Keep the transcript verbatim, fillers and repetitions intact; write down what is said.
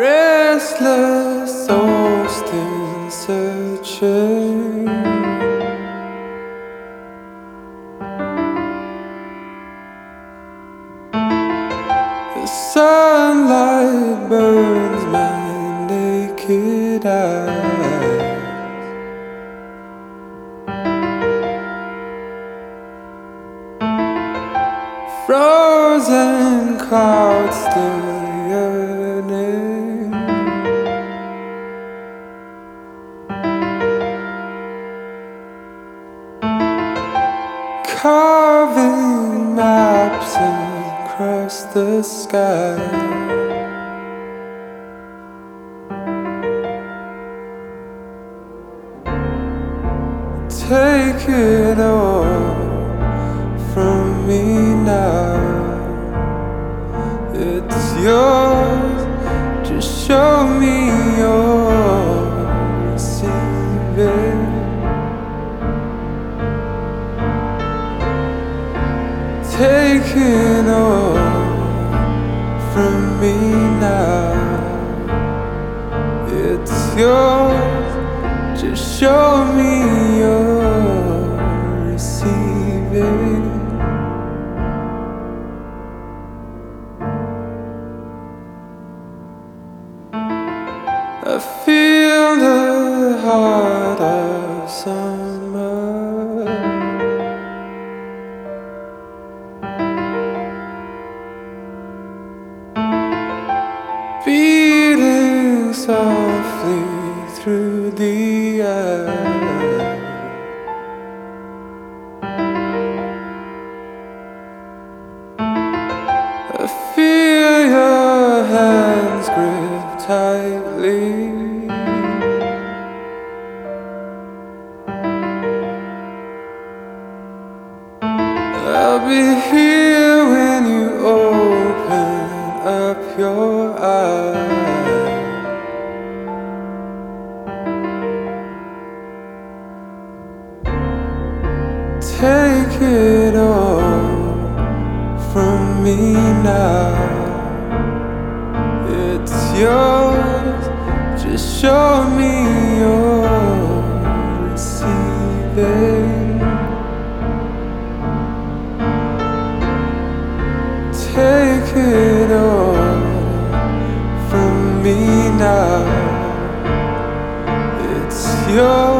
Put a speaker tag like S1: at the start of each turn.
S1: Restless soul still searching. The sunlight burns my naked eyes. Frozen clouds still yearning. Carving maps across the sky. Take it all from me now. It's yours, just show me you're receiving. Take it all from me now. It's yours, just show me you're receiving. I feel the heart of summer. Beating softly through the air. I feel your hands grip tightly. I'll be here when you open up your eyes. Take it all from me now. It's yours, just show me you're receiving. Take it all from me now. It's yours.